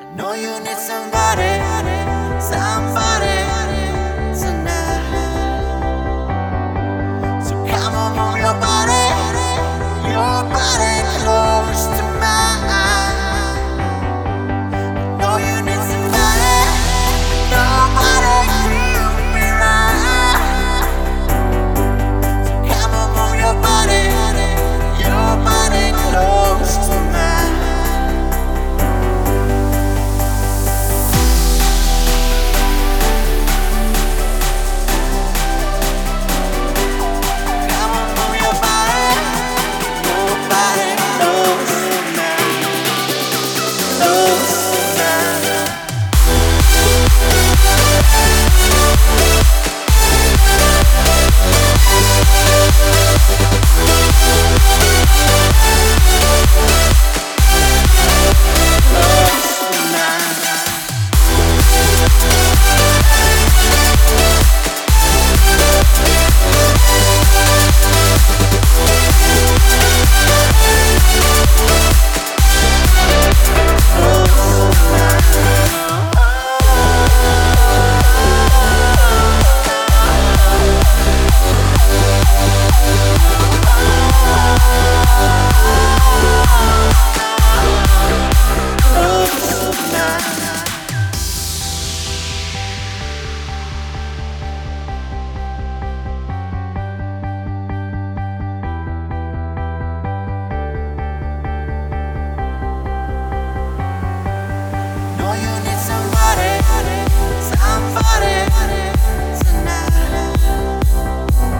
Know you need somebody, somebody tonight. So come on, move your body close to mine. Know you need somebody, nobody could be right. So come on, move your body close to mine.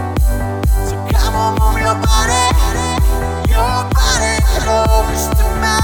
Your body close to mine.